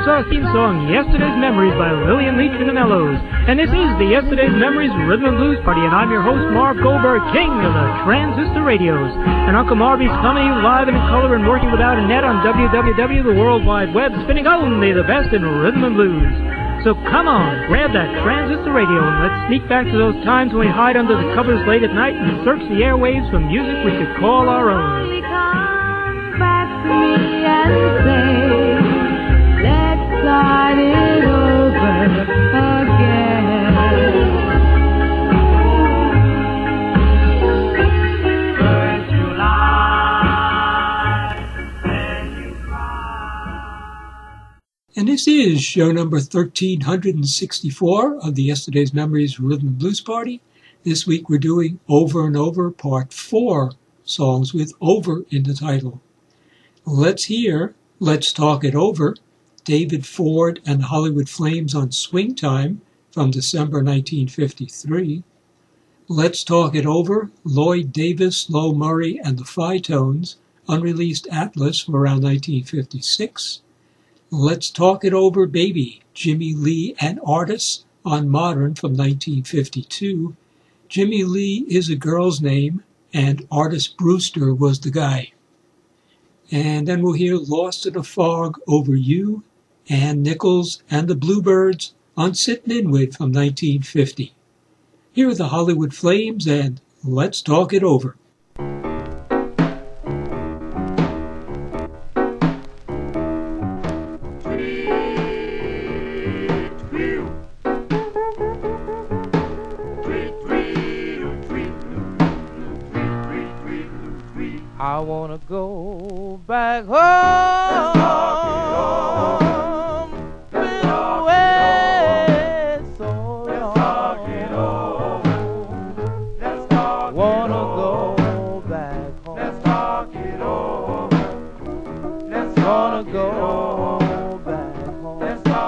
our theme song, Yesterday's Memories by Lillian Leach and the Mellows. And this is the Yesterday's Memories Rhythm and Blues Party, and I'm your host, Marv Goldberg, king of the transistor radios. And Uncle Marvy's coming to you live and in color and working without a net on WWW, the World Wide Web, spinning only the best in rhythm and blues. So come on, grab that transistor radio and let's sneak back to those times when we hide under the covers late at night and search the airwaves for music we could call our own. Come back to me and say, let's start it over again. First July, then you cry. And this is show number 1364 of the Yesterday's Memories Rhythm and Blues Party. This week we're doing Over and Over Part 4, songs with over in the title. Let's hear Let's Talk It Over, David Ford and the Hollywood Flames on Swing Time from December 1953. Let's Talk It Over, Lloyd Davis, Lo Murray and the Phi-Tones, unreleased Atlas from around 1956. Let's Talk It Over, Baby, Jimmy Lee and Artists on Modern from 1952. Jimmy Lee is a girl's name, and Artist Brewster was the guy. And then we'll hear Lost in a Fog Over You, Ann Nichols and the Bluebirds on Sittin' In With from 1950. Here are the Hollywood Flames and Let's Talk It Over. I wanna go back home. Been away so long. Wanna go back home. Wanna go back home.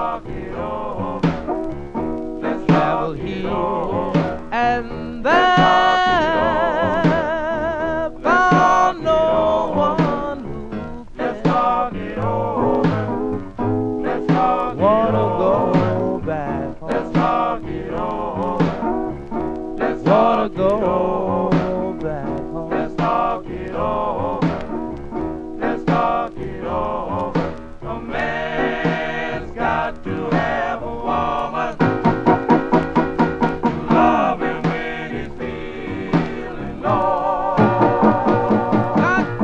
Travel here and there. Go back home. Let's talk it over. Let's talk it over. A man's got to have a woman to love him when he's feeling low. Got to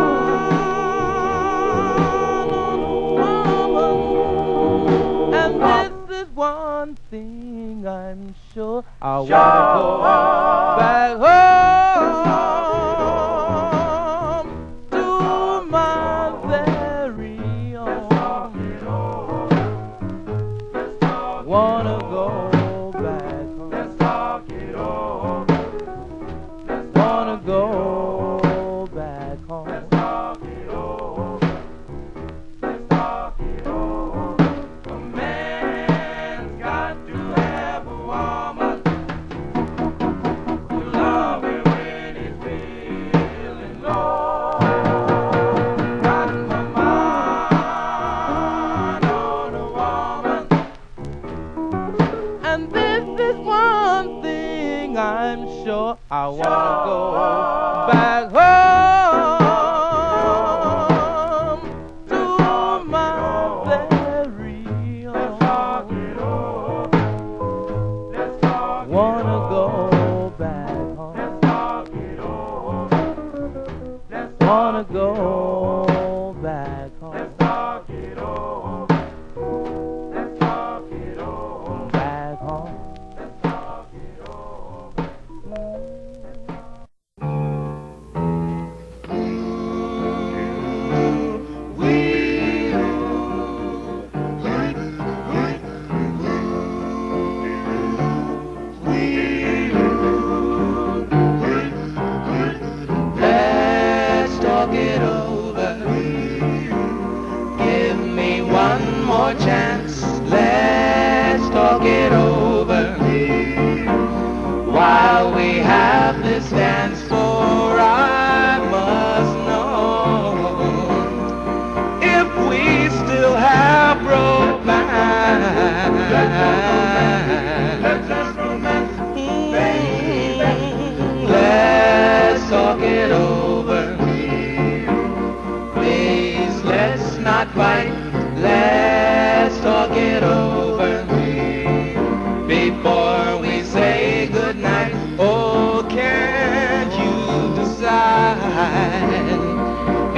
woman, and this is one thing I'm sure I want to go back home to my very own. Wanna go back home. Wanna go back home. A man's got to have a woman. I'm sure I wanna go back home to my very own. Wanna go back home. Wanna go back home. Back home. Let's talk it over.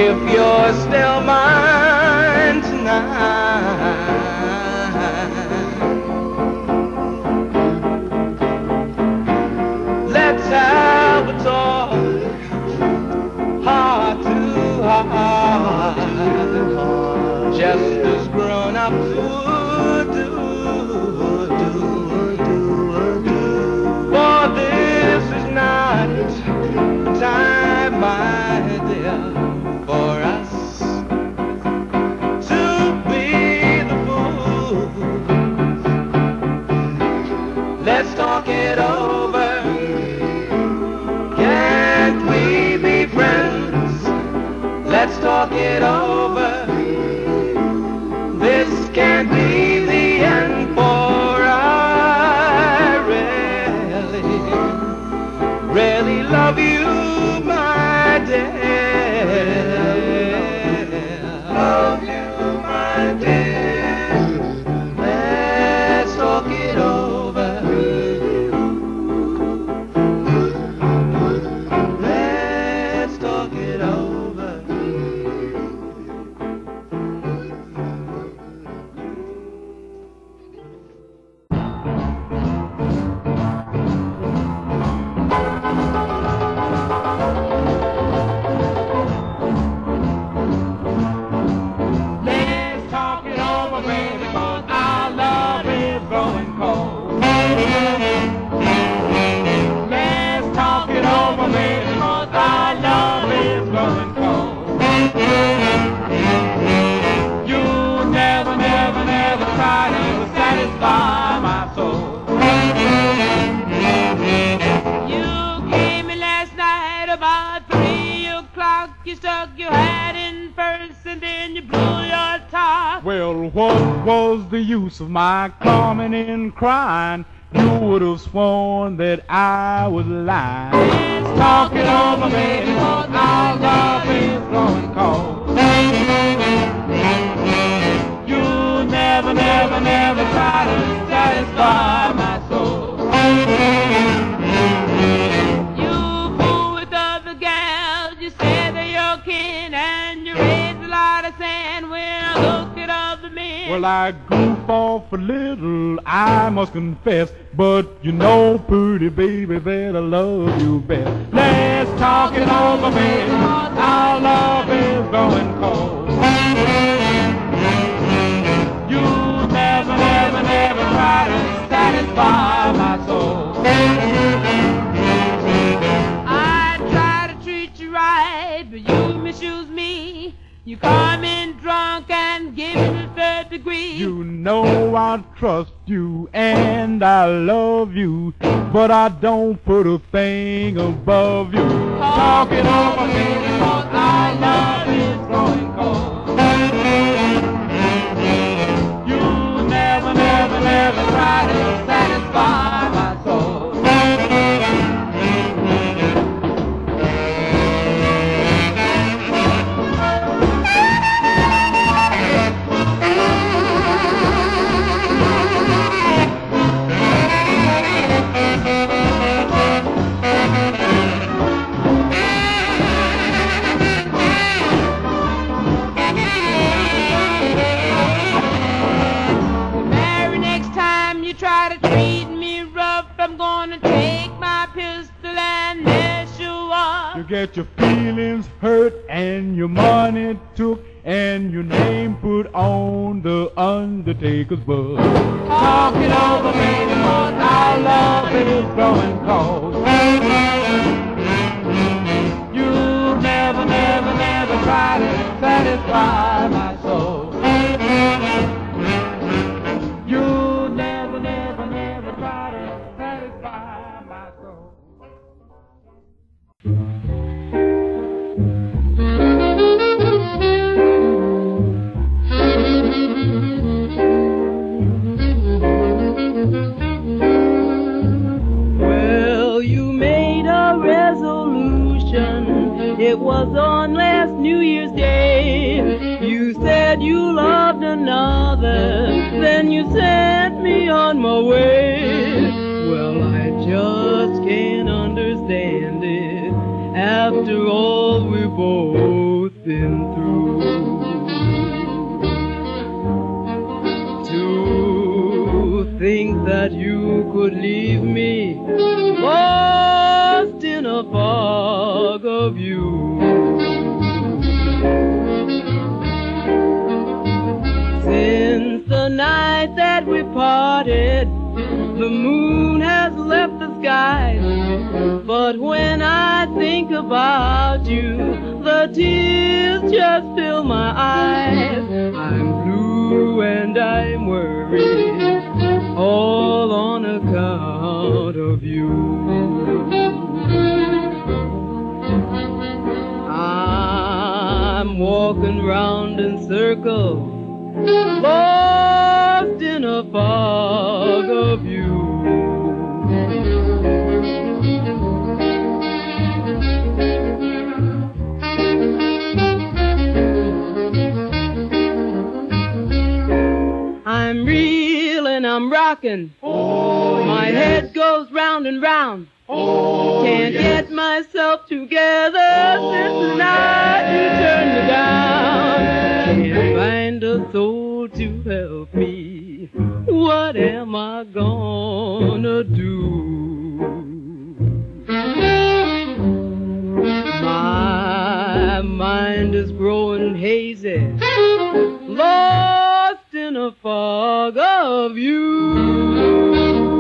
if you're still mine tonight. Let's have a talk, heart to heart, just as grown-ups would do. For this is not time, my dear, for us to be the fools. Let's talk it over. Can't we be friends? Let's talk it over. This can't be the end, for I really love you, my dear. Love you, my dear. Let's talk it over. Let's talk it over. Let's talk it over, baby, 'cause our love is growing cold. Let's talk it over, baby, 'cause our love is growing cold. You never, never, never try to satisfy my soul. You came in last night about 3 o'clock. You stuck your hat in first and then you blew your top. Well, what was the use of my coming in crying? You would have sworn that I was lying. Let's talk it over, baby, 'cause our love is growing cold. You never, never, never try to satisfy my soul. You fool with other gals, you say they're your kin, and you raise a lot of sand when I look at other men. Well, I goof off a little, I must confess, but you know, pretty baby, that I love you best. Let's talk it over, baby, 'cause our love is growing cold. You never, never, never try to satisfy my soul. I try to treat you right, but you misuse me. You come in drunk and give me the third degree. You know I trust you and I love you, but I don't put a thing above you. Talk it over, baby, 'cause our love is growing cold. You never, never, never try to satisfy my soul. Try to treat me rough, I'm gonna take my pistol and mess you up. You get your feelings hurt and your money took and your name put on the undertaker's book. Talk it over, baby, 'cause our love is growing cold. You never, never, never try to satisfy my soul. You never, never, never try to satisfy my soul. Well, you made a resolution. It was on last New Year's Day. You said you loved another, then you sent me on my way. Well, I just can't understand it. After all, we're both been through. To think that you could leave me lost in a fog of you. Since the night that we parted, the moon has left the skies. But when I think about you, the tears just fill my eyes. I'm blue and I'm worried, all on account of you. I'm walking round in circles, lost in a fog of you. I'm reeling, I'm rocking. Oh, my head goes round and round. Oh, can't get myself together since the night you turned me down. Can't find a soul to help me. What am I gonna do? My mind is growing hazy, lost in a fog of you.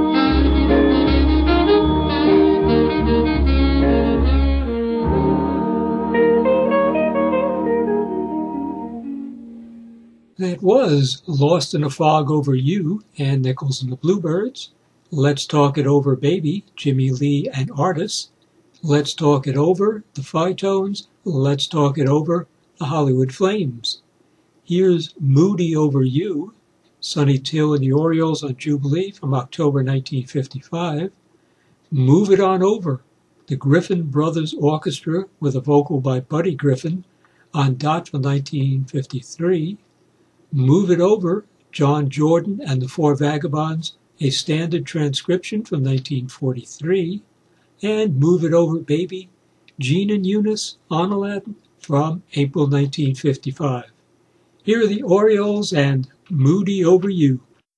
That was Lost in a Fog Over You and Nichols and the Bluebirds. Let's Talk It Over Baby, Jimmy Lee and Artis. Let's Talk It Over, the Phi-Tones. Let's Talk It Over, the Hollywood Flames. Here's Moody Over You, Sonny Till and the Orioles on Jubilee from October 1955. Move It On Over, the Griffin Brothers Orchestra with a vocal by Buddy Griffin on Dot from 1953. Move It Over, John Jordan and the Four Vagabonds, a standard transcription from 1943. And Move It Over Baby, Gene and Eunice on Aladdin from April 1955. Here are the Orioles and Moody Over You.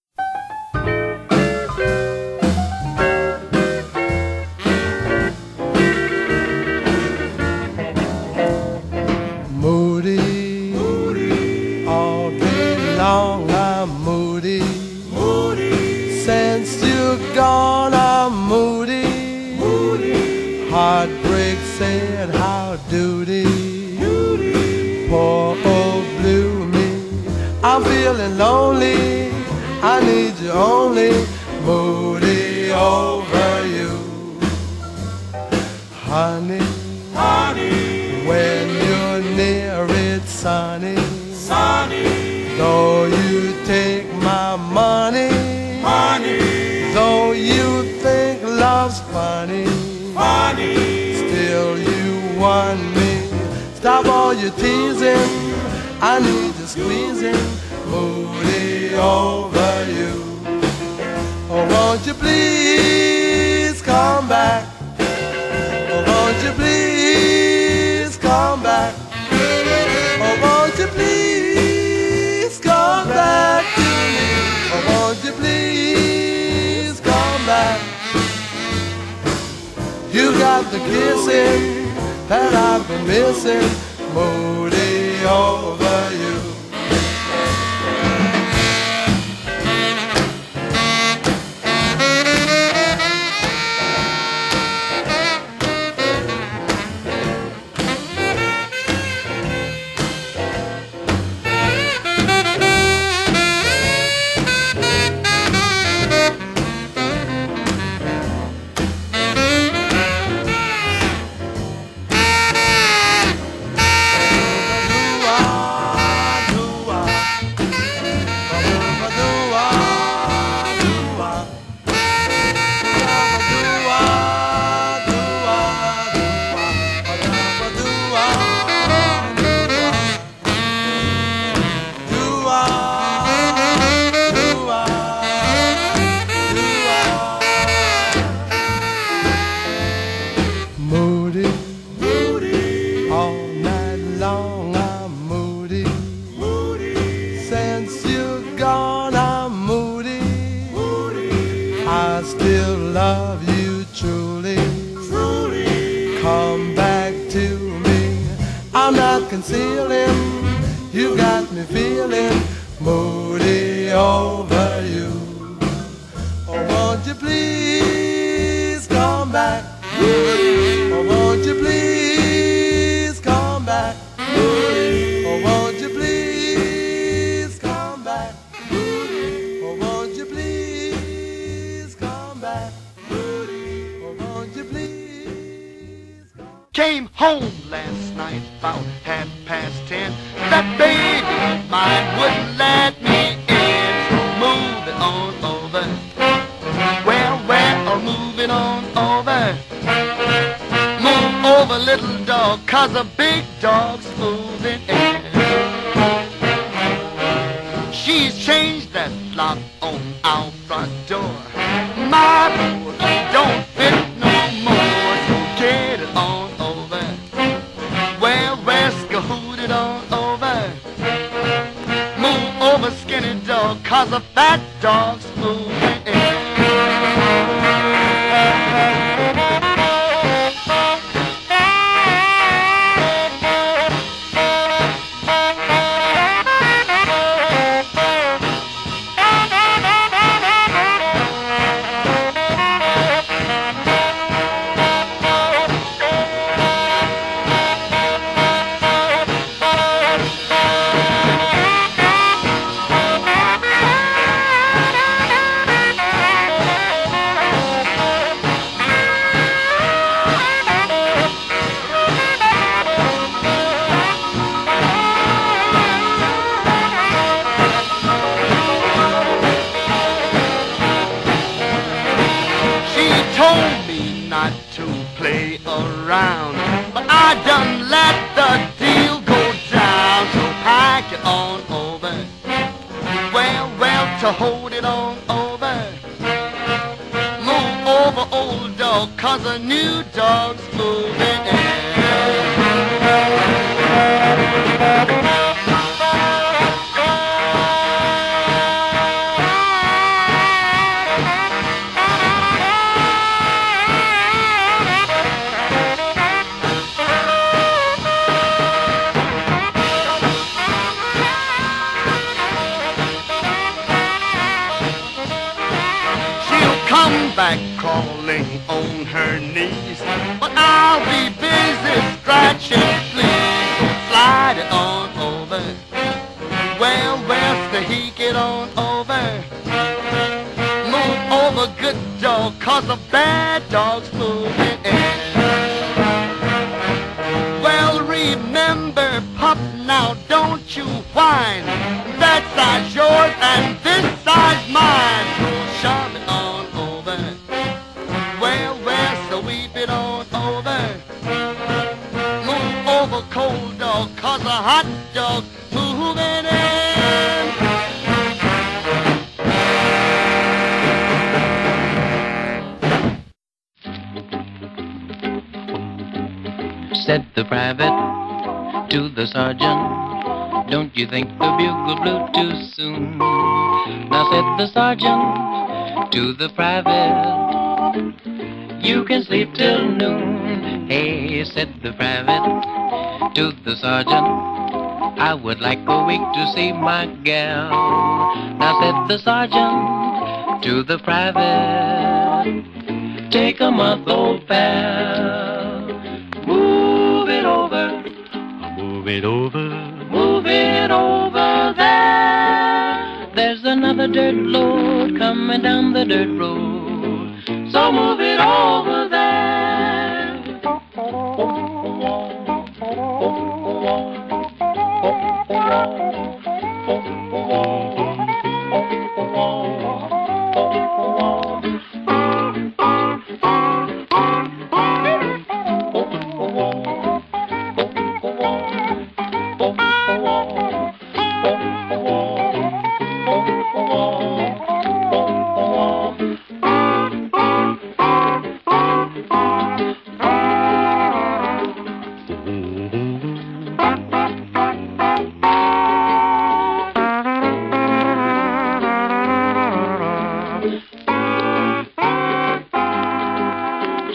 Gone, I'm moody. Heartbreak said, how duty. Poor old blue me. I'm feeling lonely. I need you only. Moody over you. Honey, when you're near it's sunny. Though you take my money. Though you think love's funny, still you want me. Stop all your teasing, I need you squeezing. Moody over you. Oh, won't you please come back? Oh, won't you please come back? Oh, won't you please come back to me? Oh, won't you please come back? You got the kissing that I've been missing. Moody over you. truly, truly come back to me. I'm not concealing, you got me feeling moody over you. Oh, won't you please come back? Oh, won't you please come back? Oh, won't you please come back? Oh, won't you please come back? Oh, won't you please come back? Came home last night about 10:30. That baby of mine wouldn't let me in. So move it on over. Well, move it on over. Move over, little dog, 'cause a big dog's moving in. She's changed that lock on our front door. My boy don't fit no more, so get it on over. Well, scoot it on over. Move over, skinny dog, 'cause a fat dog's moving in. But I done let the deal go down, so pack it on over. Well, to hold it on over. Move over, old dog, 'cause a new dog's moving in. Back crawling on her knees, but I'll be busy scratching fleas. So slide it on over. Well, Stahee, get on over. Move over, good dog, 'cause a bad dog's moving in. Well, remember, pup, now don't you whine. That side's yours and this side's mine. So shove it on. Sweep it on over. Move over, cold dog, 'cause a hot dog moving in. Said the private to the sergeant, don't you think the bugle blew too soon? Now said the sergeant to the private, you can sleep till noon. Hey, said the private to the sergeant, I would like a week to see my gal. Now said the sergeant to the private, take a month, old pal. Move it over. Move it over. Move it over there. There's another dirt load coming down the dirt road, so move it over there.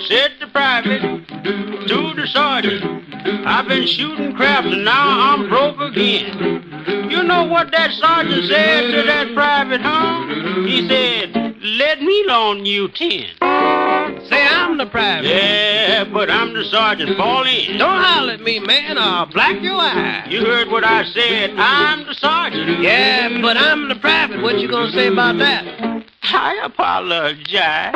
Said the private to the sergeant, I've been shooting craps and now I'm broke again. You know what that sergeant said to that private, huh? He said, let me loan you 10. Say, I'm the private. Yeah, but I'm the sergeant. Fall in. Don't holler at me, man. I'll black your eye. You heard what I said. I'm the sergeant. Yeah, but I'm the private. What you gonna say about that? I apologize.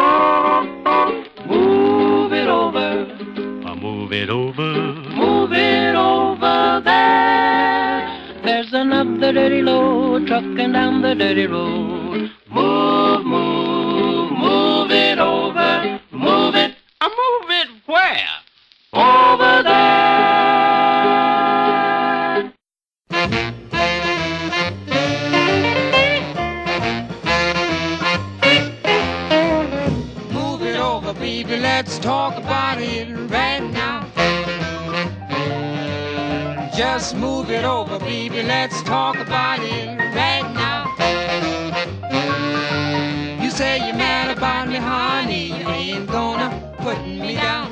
Move it over. Move it over. Move it over there. There's another dirty load trucking down the dirty road. Move, move, move it over. Move it. Move it where? Over there. Move it over, baby. Let's talk about it right now. Just move it over, baby. Let's talk about it right now. You say you're mad about me, honey. You ain't gonna put me down.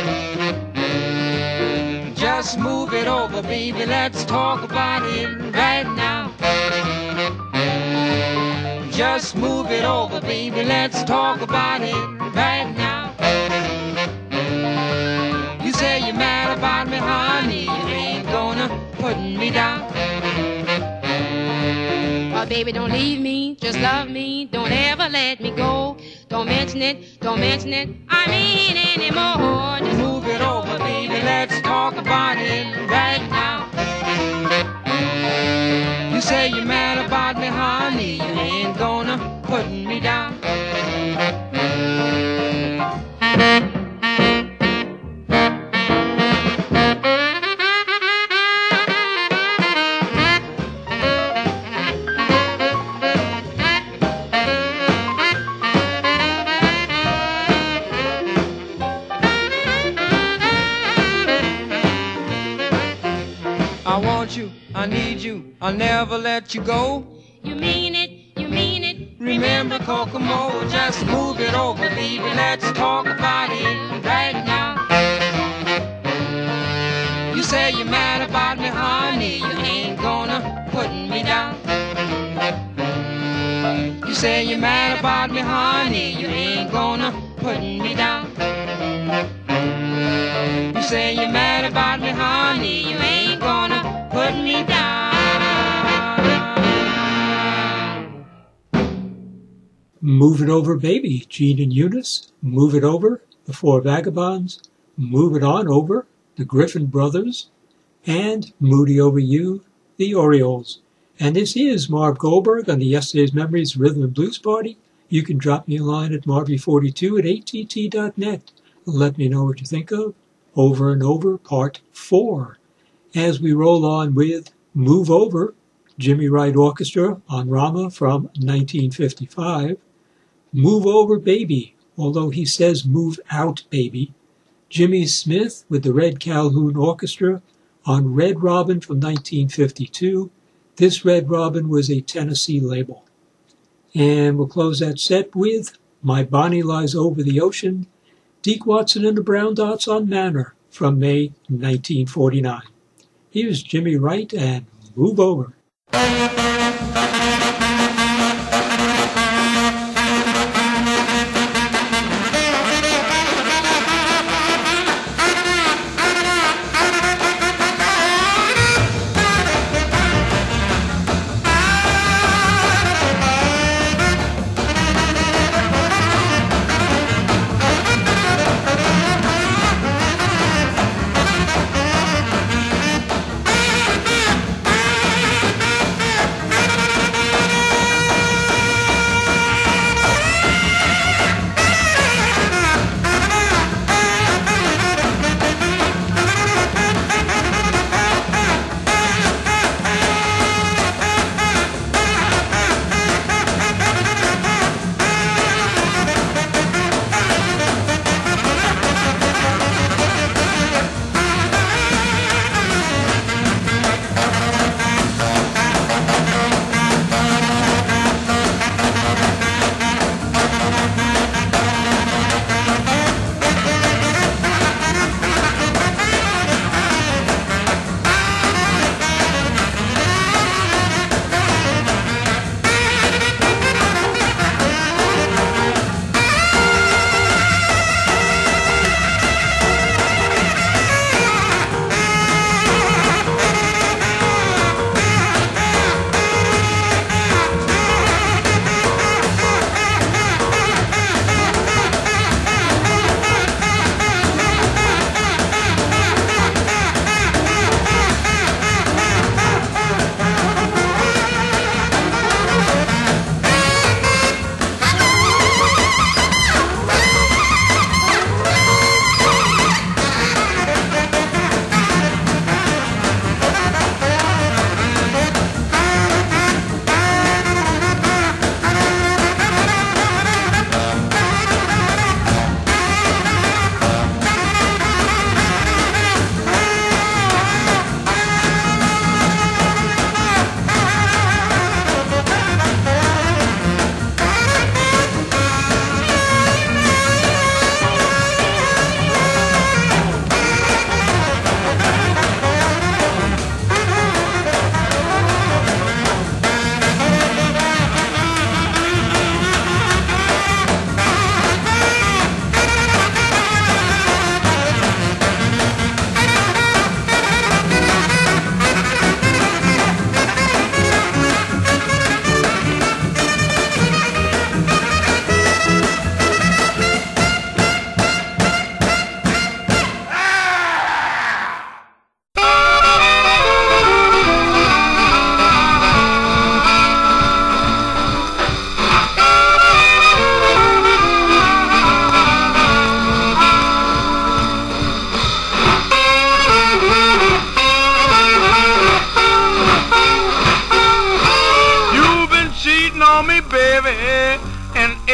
Just move it over, baby. Let's talk about it right now. Just move it over, baby. Let's talk about it right now. You say you're mad about me, honey. You ain't gonna put me down. Oh, baby, don't leave me. Just love me. Don't ever let me go. Don't mention it. Don't mention it. I mean anymore. Just move it over, baby. Let's talk about it right now. You say you're mad about me, honey. You ain't gonna put me down. I want you, I need you, I'll never let you go. You mean it, you mean it. Remember Kokomo, just move it over, baby. Let's talk about it right now. You say you're mad about me, honey. You ain't gonna put me down. You say you're mad about me, honey. You ain't gonna put me down. You say you're mad about me, honey. You ain't gonna put me down. Move It Over Baby, Gene and Eunice. Move It Over, the Four Vagabonds. Move It On Over, the Griffin Brothers. And Moody Over You, the Orioles. And this is Marv Goldberg on the Yesterday's Memories Rhythm and Blues Party. You can drop me a line at marvy42 at att.net. Let me know what you think of Over and Over Part 4. As we roll on with Move Over, Jimmy Wright Orchestra on Rama from 1955. Move Over Baby, although he says Move Out Baby. Jimmy Smith with the Red Calhoun Orchestra on Red Robin from 1952. This Red Robin was a Tennessee label. And we'll close that set with My Bonnie Lies Over the Ocean, Deke Watson and the Brown Dots on Manor from May 1949. Here's Jimmy Wright and Move Over.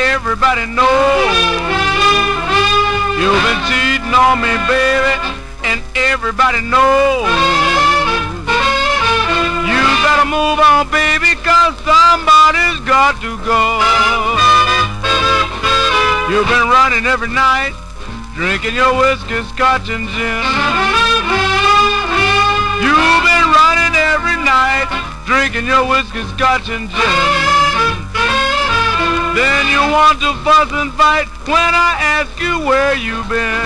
everybody knows. You've been cheating on me, baby, and everybody knows. You better move on, baby, 'cause somebody's got to go. You've been running every night, drinking your whiskey, scotch, and gin. You've been running every night, drinking your whiskey, scotch, and gin. Then you want to fuss and fight when I ask you where you've been.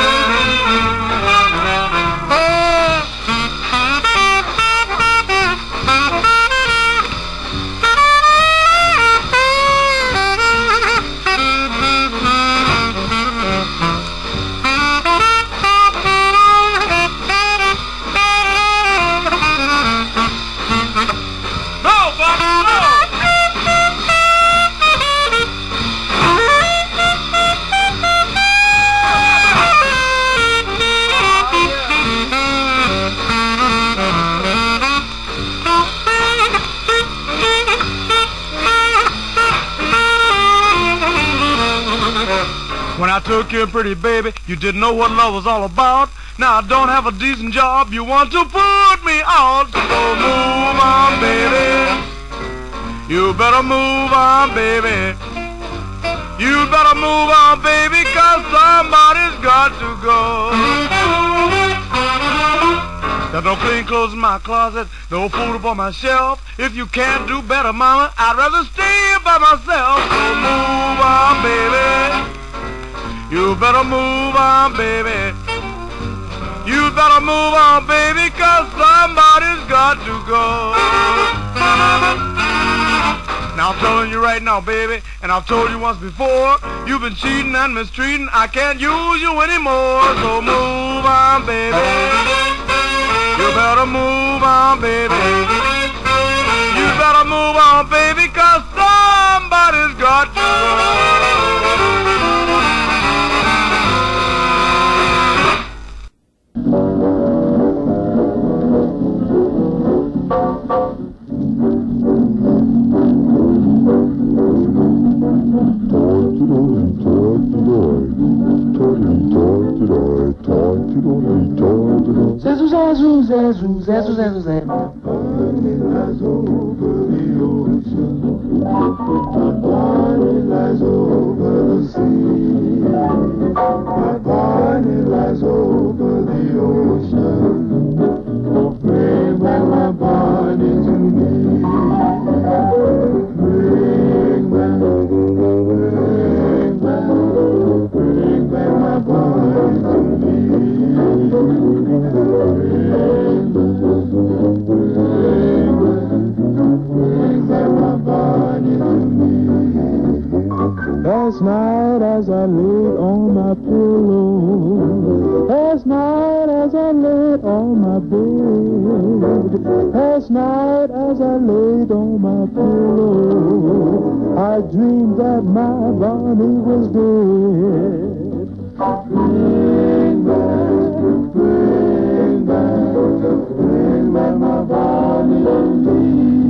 When I took you, pretty baby, you didn't know what love was all about. Now I don't have a decent job, you want to put me out. So move on, baby. You better move on, baby. You better move on, baby, 'cause somebody's got to go. There's no clean clothes in my closet, no food up on my shelf. If you can't do better, mama, I'd rather stay by myself. So move on, baby. You better move on, baby. You better move on, baby, 'cause somebody's got to go. Now I'm telling you right now, baby, and I've told you once before, you've been cheating and mistreating, I can't use you anymore. So move on, baby. You better move on, baby. You better move on, baby, 'cause somebody's got to go. Zezu, zezu, zezu, zezu, zezu, zezu. Bonnie lies over the ocean. My Bonnie lies over the sea. My Bonnie lies over the ocean. Bring back my Bonnie to me. Bring back my Bonnie to me. Last night as I laid on my pillow, last night as I laid on my bed, last night as I laid on my pillow, I dreamed that my Bonnie was dead. Bring back, bring back, bring back my Bonnie to me.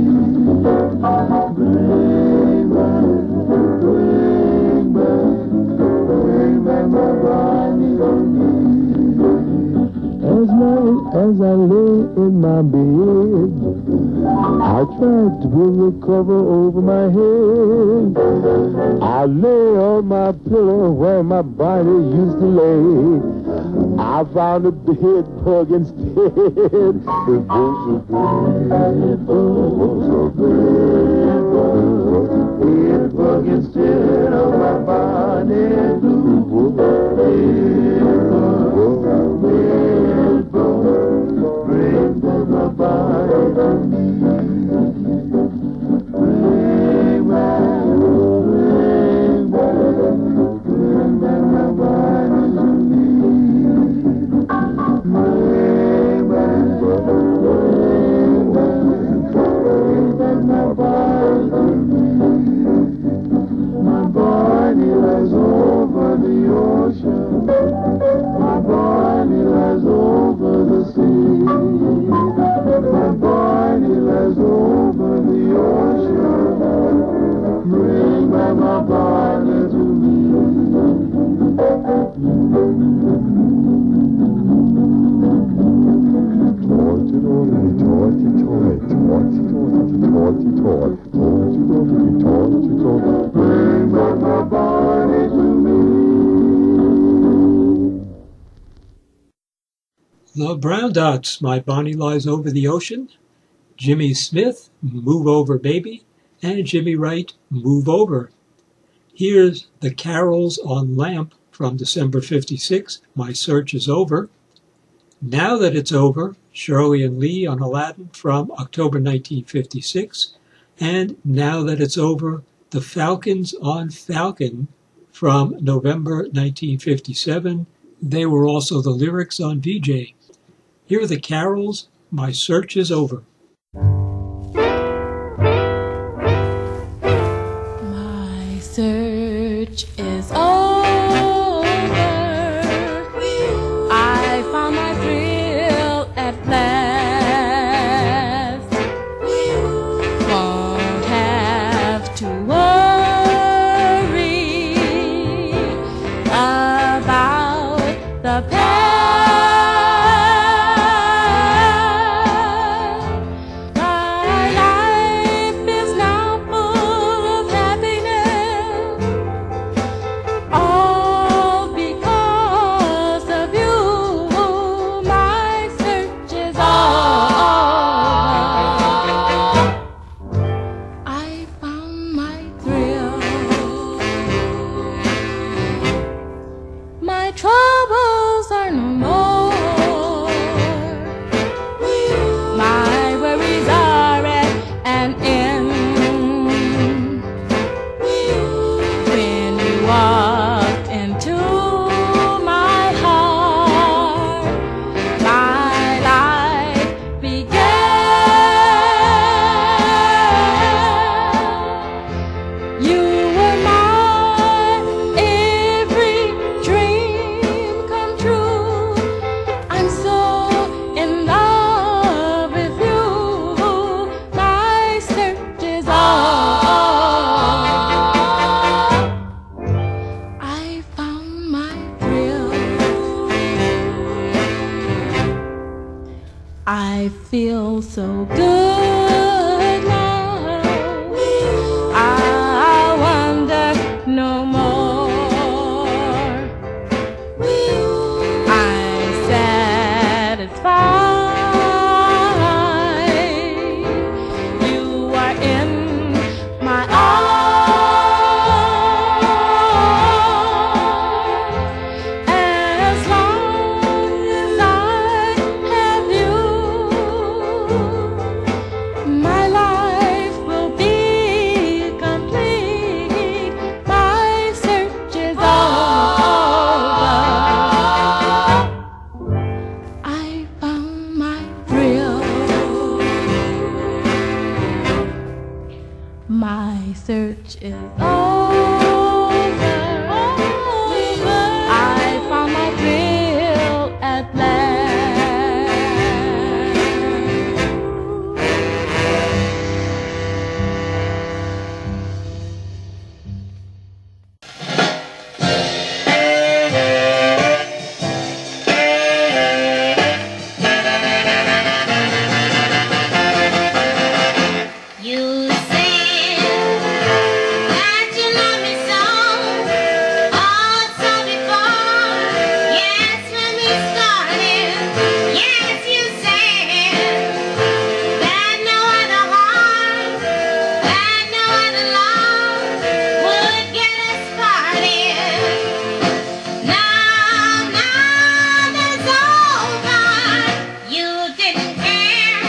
Bring back, bring back my Bonnie to me. As night as I lay in my bed, I tried to pull the cover over my head. I lay on my pillow where my Bonnie used to lay. I found a bed bug instead. It was a bed bug instead of my Bonnie blue. Bed bug, bring back my Bonnie to me. Bring back my Bonnie to me. Bring back my Bonnie to me. My Bonnie lies over the ocean. Bring back my Bonnie to me. The Brown Dots, My Bonnie Lies Over the Ocean. Jimmy Smith, Move Over Baby. And Jimmy Wright, Move Over. Here's the Carols on Lamp from December 56, My Search is Over. Now That It's Over, Shirley and Lee on Aladdin from October 1956. And Now That It's Over, The Falcons on Falcon from November 1957. They were also the lyrics on VJ. Here are the Carols, My Search is Over. My search is over. I found my thrill at last. Won't have to worry about the past. I feel so good now. I wonder no more. I'm satisfied. You are in my arms. As long as I have you, my life will be complete. My search is over. I found my thrill. My search is over. I found my thrill at last. You said that you love me so, also before, yes, when we started, yes, you said that no other heart, that no other love would get us parted. Now that's over, you didn't care.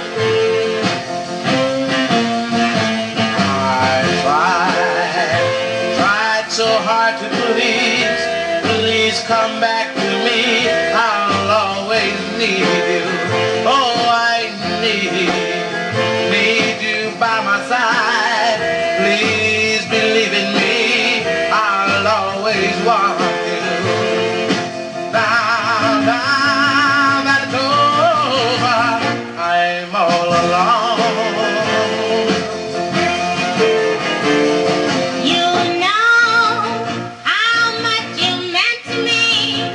Tried so hard to please come back to me. I'll always need you. Oh, I need you by my side. Please believe in me. I'll always want you. Now that it's over, I'm all alone. You know how much you meant to me.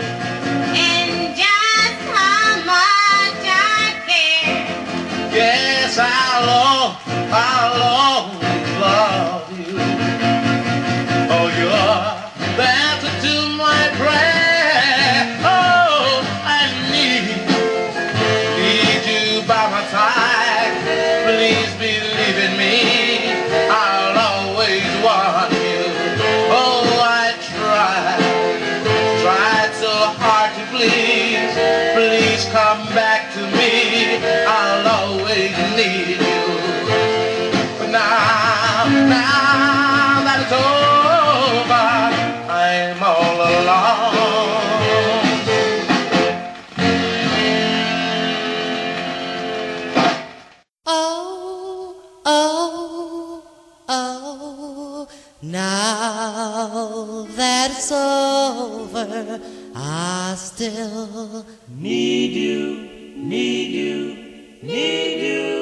I still need you, need you, need you.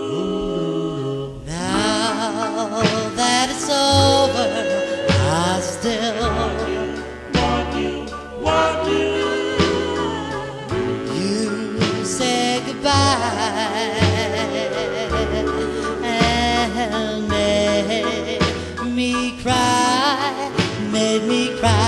Now that it's over, I still want you, want you. You say goodbye and made me cry, made me cry.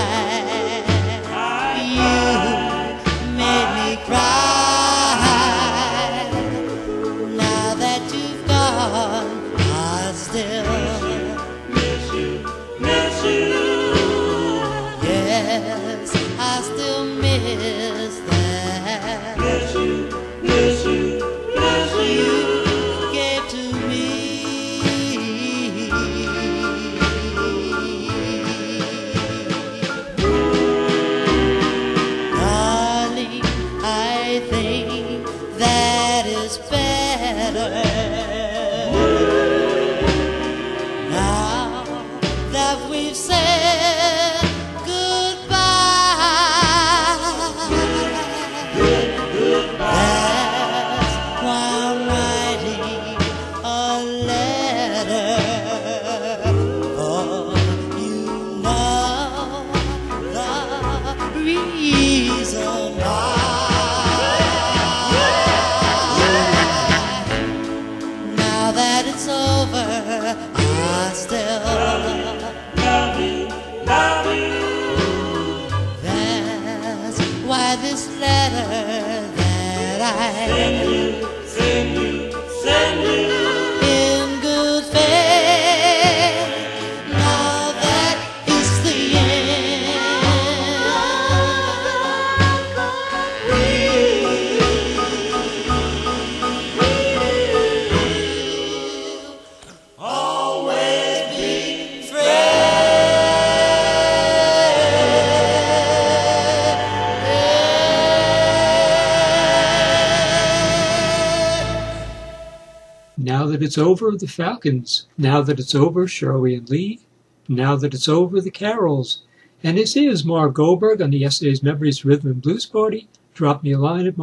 Now That It's Over, the Falcons. Now That It's Over, Shirley and Lee. Now That It's Over, the Carols. And this is Marv Goldberg on the Yesterday's Memories Rhythm and Blues Party. Drop me a line at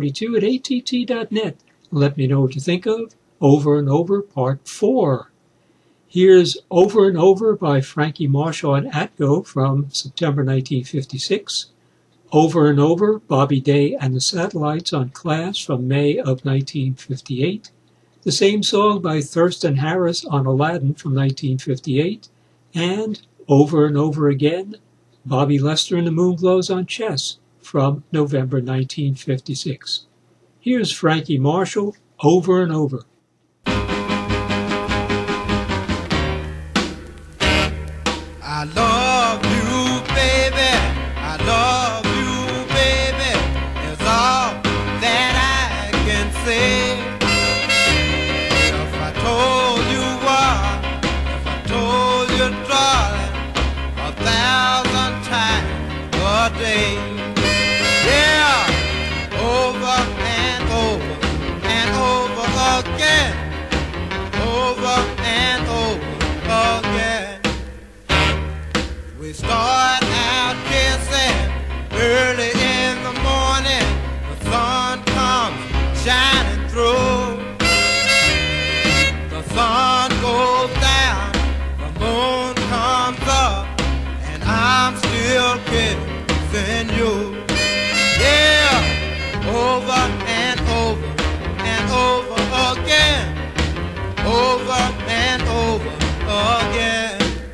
marvy42@att.net. Let me know what you think of Over and Over Part 4. Here's Over and Over by Frankie Marshall and Atco from September 1956. Over and Over, Bobby Day and the Satellites on Class from May of 1958. The same song by Thurston Harris on Aladdin from 1958, and Over and Over Again, Bobby Lester and the Moonglows on Chess from November 1956. Here's Frankie Marshall, Over and Over. I love you, baby. I love you, baby. It's all that I can say. Yeah, over and over and over again, over and over again. We start out kissing early in the morning. The sun comes shining through. The sun goes down, the moon comes up, and I'm still kissing you. Yeah, over and over and over again, over and over again.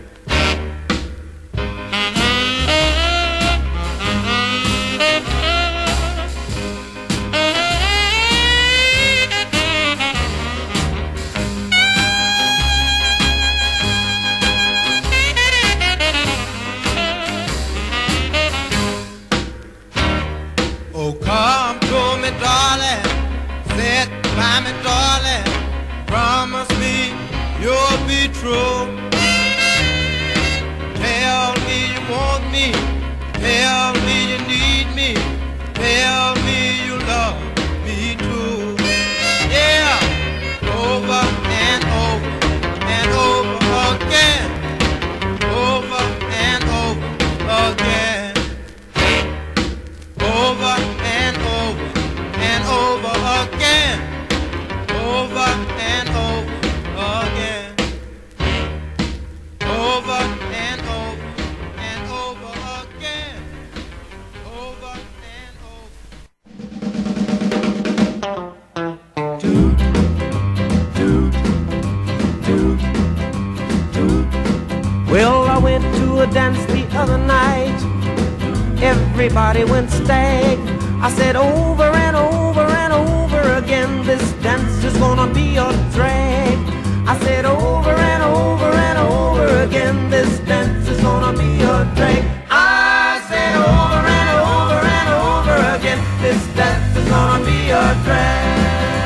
Oh, come to me, darling, sit by me, darling, promise me you'll be true. Tell me you want me, tell me you need me, tell me you love me too. Yeah, over and over and over again, over and over again. everybody went stag. I said over and over and over again, this dance is gonna be a drag. I said over and over and over again, this dance is gonna be a drag. I said over and over and over again, this dance is gonna be a drag.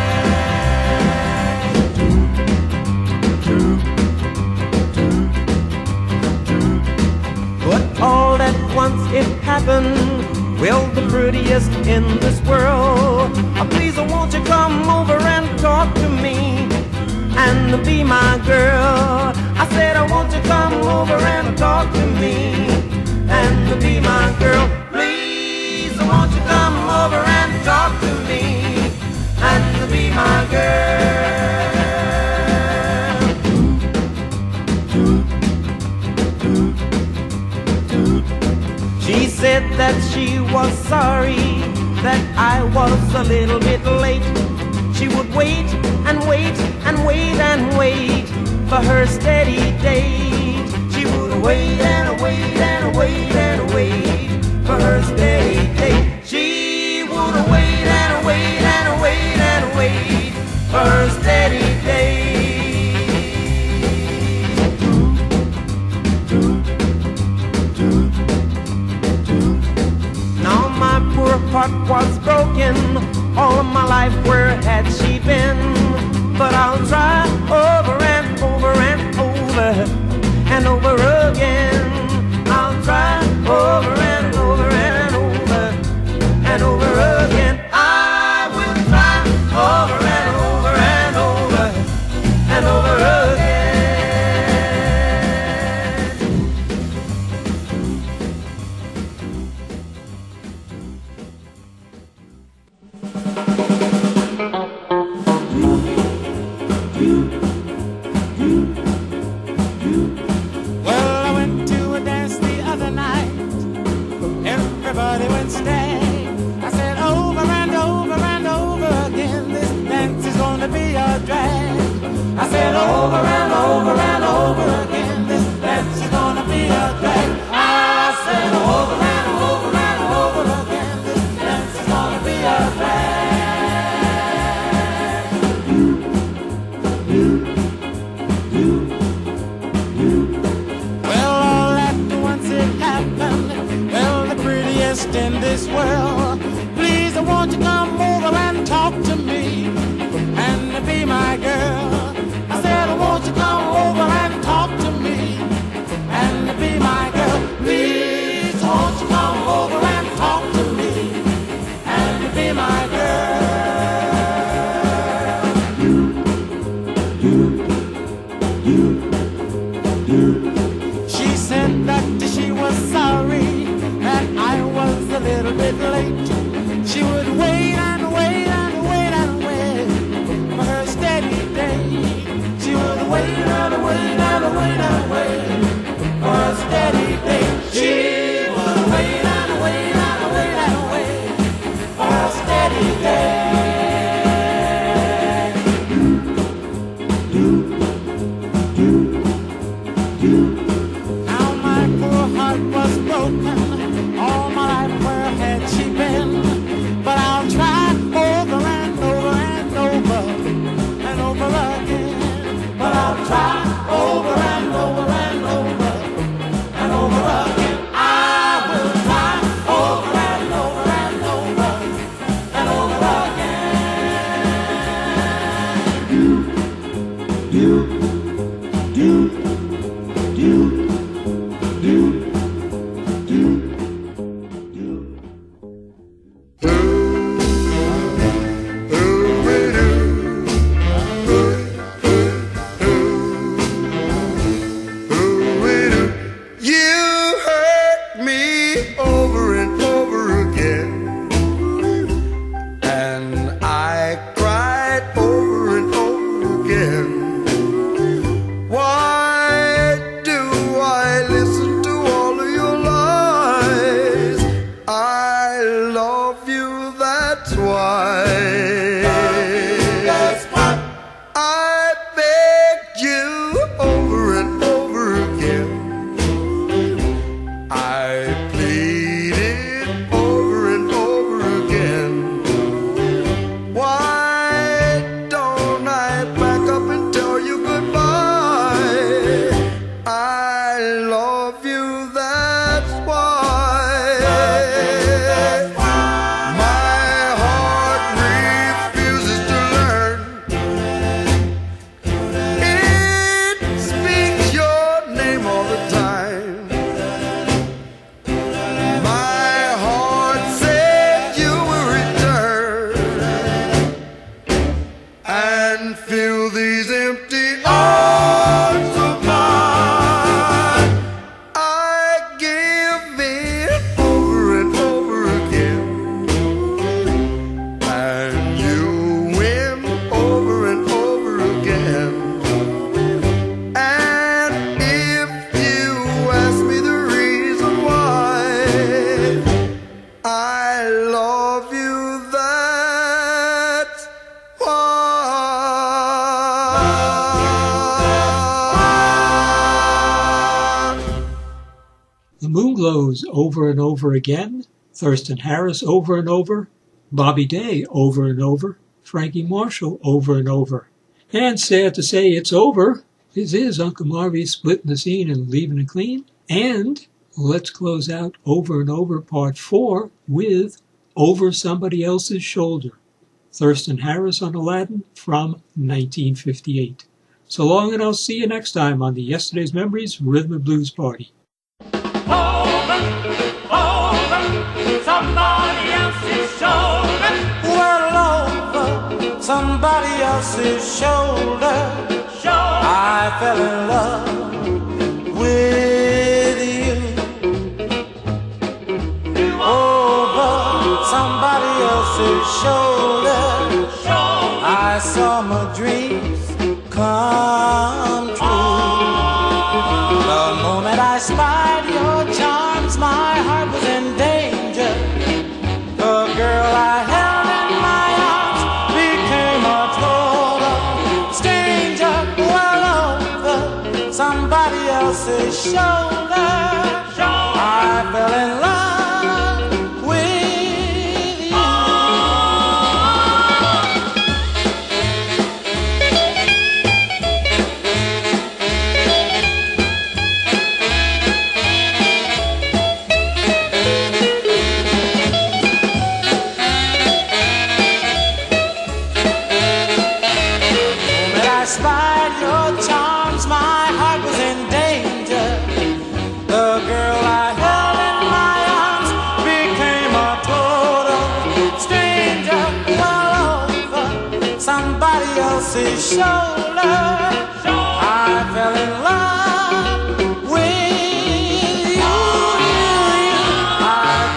But all at once it happened, well, the prettiest in this world. Please, won't you come over and talk to me and be my girl? I said, won't you come over and talk to me and be my girl? Please, won't you come over and talk to me and be my girl? She said that she was sorry that I was a little bit late. She would wait and wait and wait and wait for her steady date. She would wait and wait and wait and wait for her steady date. She would wait and wait and wait and wait for her steady date. My poor heart was broken, all of my life where had she been? But I'll try over and over and over and over again. I'll try over and over and over and over again. I will try over and over and over and over again. Everybody went stag. I said over and over and over again, this dance is gonna be a drag. I said over and over and over again, this dance is gonna be a drag. I said over and over and over again, this dance is gonna be a drag. Well, all at once it happened. Well, the prettiest in this world. Please, won't you come over and talk to me and be my girl? I said, won't you come over and talk to me and be my girl? Please, won't you come over and talk to me and be my girl? She said that she was sorry that I was a little bit late. She would wait and wait and wait and wait for her steady day. She would wait and wait and wait and wait for her steady day. She would wait and wait and wait and wait for her steady day. Now my poor heart was broken. All my life, where had she been? But I'll try over and over and over and over again. But I'll try over and over and over and over again. I will try over and over and over and over You hurt me over and over again, and I cried over and over again. Why do I listen to all of your lies? I love you, that's why. I begged you over and over again. I pleaded Moonglows, Over and Over Again, Thurston Harris, Over and Over, Bobby Day, Over and Over, Frankie Marshall, Over and Over. And sad to say it's over. This is Uncle Marvy splitting the scene and leaving it clean. And let's close out Over and Over Part 4 with Over Somebody Else's Shoulder. Thurston Harris on Aladdin from 1958. So long, and I'll see you next time on the Yesterday's Memories Rhythm and Blues Party. Over somebody else's shoulder. Well, over somebody else's shoulder, I fell in love with you. Over somebody else's shoulder, I saw my dreams come true. The moment I spied your charms, my heart was in danger. The girl I held in my arms became a total stranger. Well, over somebody else's shoulder, I fell in love. Shoulder, I fell in love with you. I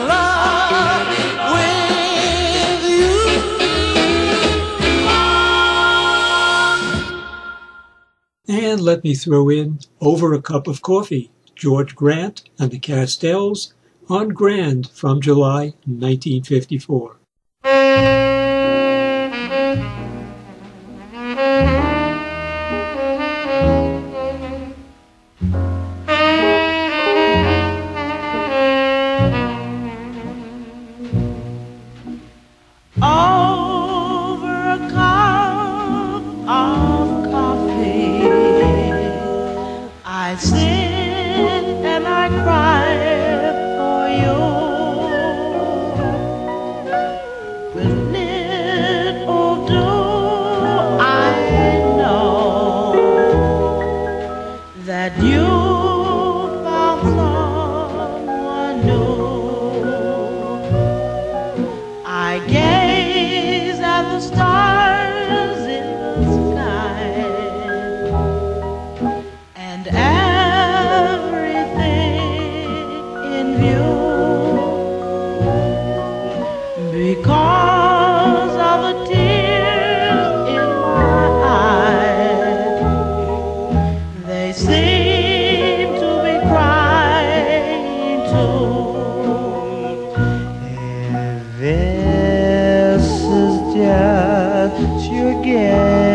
fell in love with you. And let me throw in Over a Cup of Coffee, George Grant and the Castells on Grand from July 1954. This is just your guess.